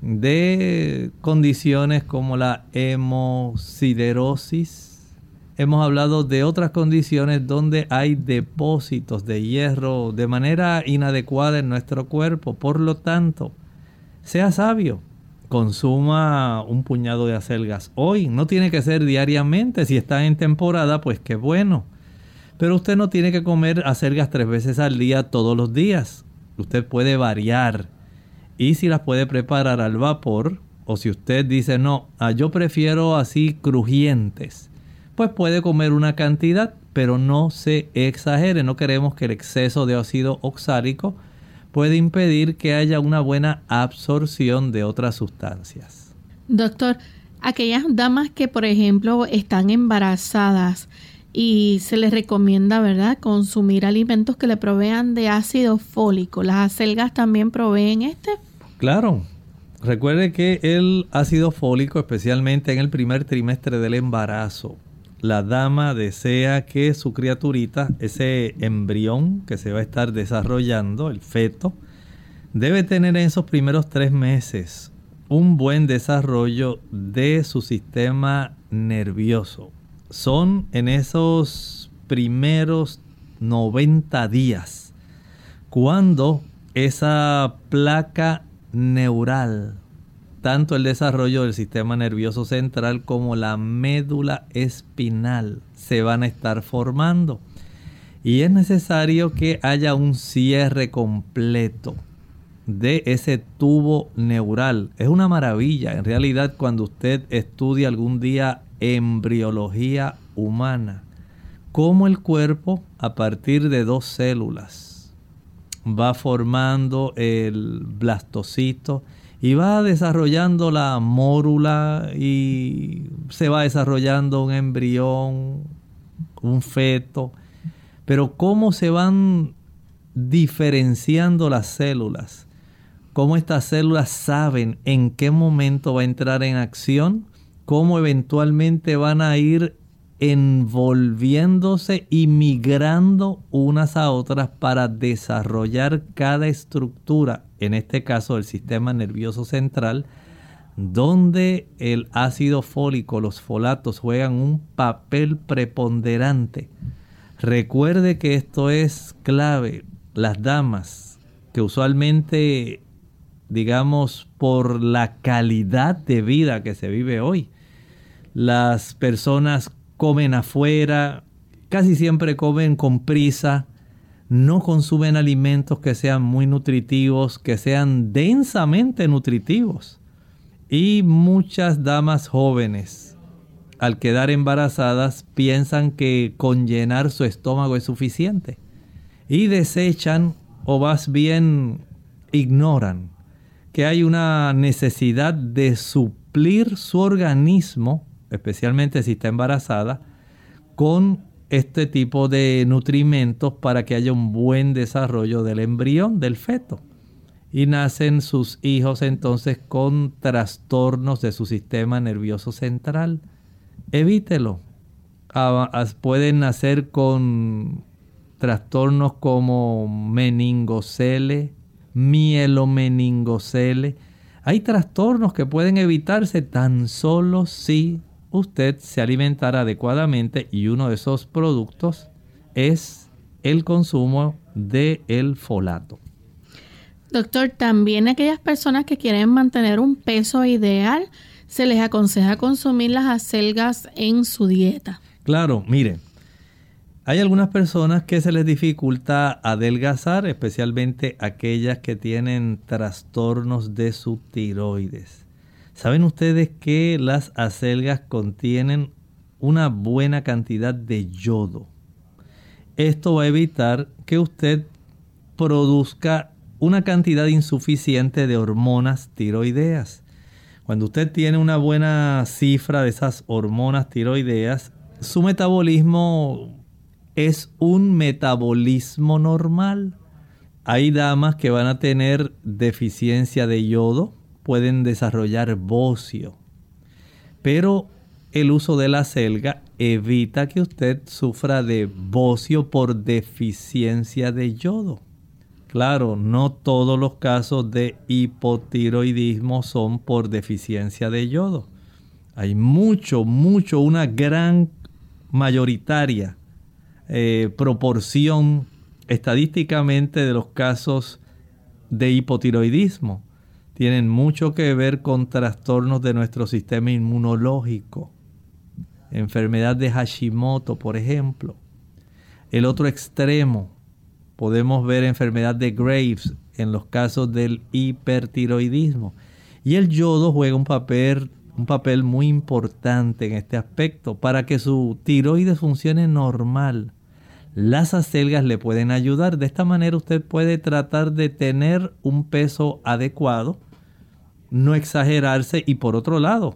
de condiciones como la hemosiderosis. Hemos hablado de otras condiciones donde hay depósitos de hierro de manera inadecuada en nuestro cuerpo. Por lo tanto, sea sabio, consuma un puñado de acelgas hoy. No tiene que ser diariamente. Si está en temporada, pues qué bueno. Pero usted no tiene que comer acelgas tres veces al día todos los días. Usted puede variar. Y si las puede preparar al vapor, o si usted dice, no, ah, yo prefiero así crujientes, pues puede comer una cantidad, pero no se exagere. No queremos que el exceso de ácido oxálico puede impedir que haya una buena absorción de otras sustancias. Doctor, Aquellas damas que, por ejemplo, están embarazadas y se les recomienda, ¿verdad?, consumir alimentos que le provean de ácido fólico. ¿Las acelgas también proveen este? Claro. Recuerde que el ácido fólico, especialmente en el primer trimestre del embarazo, la dama desea que su criaturita, ese embrión que se va a estar desarrollando, el feto, debe tener en esos primeros tres meses un buen desarrollo de su sistema nervioso. Son en esos primeros noventa días cuando esa placa neural, tanto el desarrollo del sistema nervioso central como la médula espinal se van a estar formando. Y es necesario que haya un cierre completo de ese tubo neural. Es una maravilla, en realidad, cuando usted estudia algún día embriología humana, cómo el cuerpo, a partir de dos células, va formando el blastocito y va desarrollando la mórula y se va desarrollando un embrión, un feto. Pero cómo se van diferenciando las células, cómo estas células saben en qué momento va a entrar en acción, cómo eventualmente van a ir envolviéndose y migrando unas a otras para desarrollar cada estructura, en este caso el sistema nervioso central, donde el ácido fólico, los folatos, juegan un papel preponderante. Recuerde que esto es clave. Las damas que usualmente, digamos, por la calidad de vida que se vive hoy, las personas comen afuera, casi siempre comen con prisa, no consumen alimentos que sean muy nutritivos, que sean densamente nutritivos. Y muchas damas jóvenes, al quedar embarazadas, piensan que con llenar su estómago es suficiente. Y desechan, o más bien ignoran, que hay una necesidad de suplir su organismo, especialmente si está embarazada, con este tipo de nutrimentos para que haya un buen desarrollo del embrión, del feto. Y nacen sus hijos entonces con trastornos de su sistema nervioso central. Evítelo. Ah, pueden nacer con trastornos como meningocele, mielomeningocele. Hay trastornos que pueden evitarse tan solo si usted se alimentara adecuadamente, y uno de esos productos es el consumo de el folato. Doctor, también aquellas personas que quieren mantener un peso ideal, se les aconseja consumir las acelgas en su dieta. Claro, mire, hay algunas personas que se les dificulta adelgazar, especialmente aquellas que tienen trastornos de su tiroides. ¿Saben ustedes que las acelgas contienen una buena cantidad de yodo? Esto va a evitar que usted produzca una cantidad insuficiente de hormonas tiroideas. Cuando usted tiene una buena cifra de esas hormonas tiroideas, su metabolismo es un metabolismo normal. Hay damas que van a tener deficiencia de yodo, pueden desarrollar bocio, pero el uso de la acelga evita que usted sufra de bocio por deficiencia de yodo. Claro, no todos los casos de hipotiroidismo son por deficiencia de yodo. Hay mucho, mucho, una gran mayoritaria eh, proporción estadísticamente de los casos de hipotiroidismo. Tienen mucho que ver con trastornos de nuestro sistema inmunológico. Enfermedad de Hashimoto, por ejemplo. El otro extremo, podemos ver enfermedad de Graves en los casos del hipertiroidismo. Y el yodo juega un papel, un papel muy importante en este aspecto para que su tiroides funcione normal. Las acelgas le pueden ayudar. De esta manera usted puede tratar de tener un peso adecuado, no exagerarse, y por otro lado,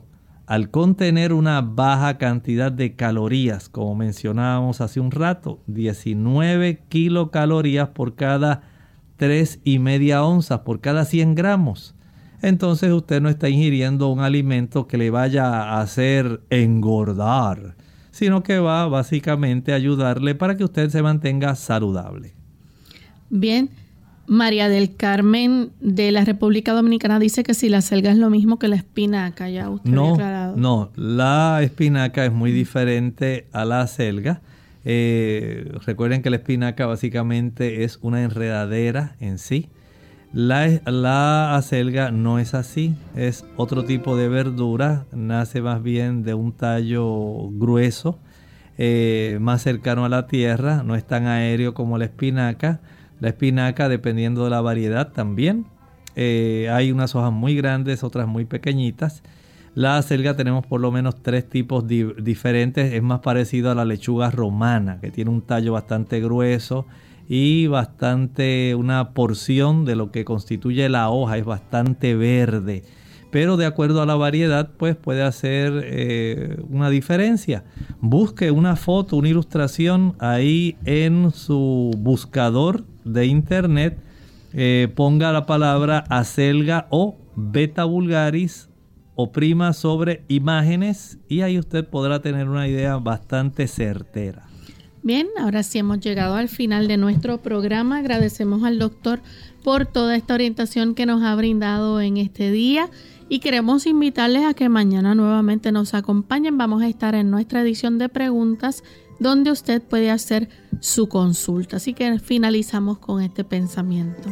al contener una baja cantidad de calorías, como mencionábamos hace un rato, diecinueve kilocalorías por cada tres y media onzas, por cada cien gramos, entonces usted no está ingiriendo un alimento que le vaya a hacer engordar, sino que va básicamente a ayudarle para que usted se mantenga saludable. Bien, María del Carmen de la República Dominicana dice que si la selga es lo mismo que la espinaca, ya usted no, había aclarado. No, la espinaca es muy diferente a la selga. Eh, recuerden que la espinaca básicamente es una enredadera en sí. La, la acelga no es así, es otro tipo de verdura, nace más bien de un tallo grueso, eh, más cercano a la tierra, no es tan aéreo como la espinaca. La espinaca, dependiendo de la variedad también, eh, hay unas hojas muy grandes, otras muy pequeñitas. La acelga tenemos por lo menos tres tipos di- diferentes, es más parecido a la lechuga romana, que tiene un tallo bastante grueso y bastante, una porción de lo que constituye la hoja es bastante verde, pero de acuerdo a la variedad pues puede hacer eh, una diferencia. Busque una foto, una ilustración ahí en su buscador de internet, eh, ponga la palabra acelga o beta vulgaris, oprima sobre imágenes y ahí usted podrá tener una idea bastante certera. Bien, ahora sí hemos llegado al final de nuestro programa. Agradecemos al doctor por toda esta orientación que nos ha brindado en este día y queremos invitarles a que mañana nuevamente nos acompañen. Vamos a estar en nuestra edición de preguntas donde usted puede hacer su consulta. Así que finalizamos con este pensamiento.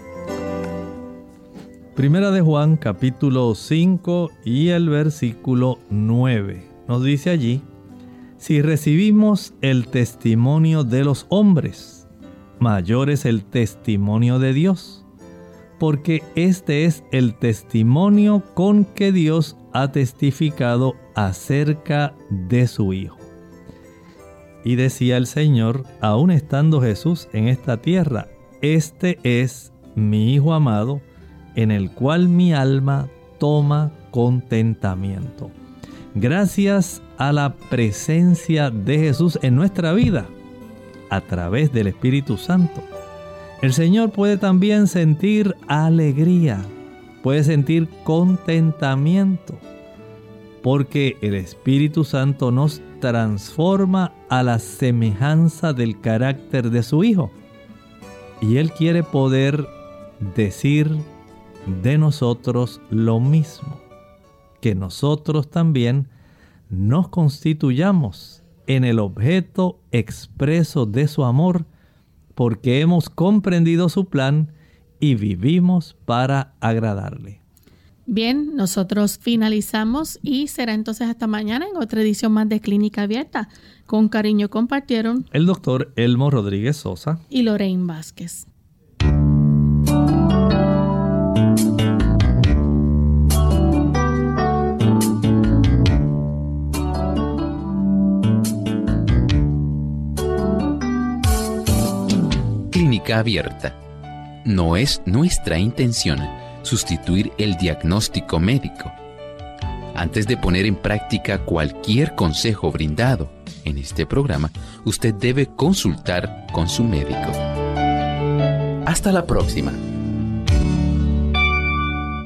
Primera de Juan, capítulo cinco y el versículo nueve. Nos dice allí: si recibimos el testimonio de los hombres, mayor es el testimonio de Dios, porque este es el testimonio con que Dios ha testificado acerca de su Hijo. Y decía el Señor, aún estando Jesús en esta tierra: este es mi Hijo amado, en el cual mi alma toma contentamiento. Gracias a la presencia de Jesús en nuestra vida, a través del Espíritu Santo, el Señor puede también sentir alegría, puede sentir contentamiento, porque el Espíritu Santo nos transforma a la semejanza del carácter de su Hijo. Y Él quiere poder decir de nosotros lo mismo, que nosotros también nos constituyamos en el objeto expreso de su amor, porque hemos comprendido su plan y vivimos para agradarle. Bien, nosotros finalizamos y será entonces hasta mañana en otra edición más de Clínica Abierta. Con cariño compartieron el doctor Elmo Rodríguez Sosa y Lorraine Vázquez. Clínica Abierta. No es nuestra intención sustituir el diagnóstico médico. Antes de poner en práctica cualquier consejo brindado en este programa, usted debe consultar con su médico. Hasta la próxima.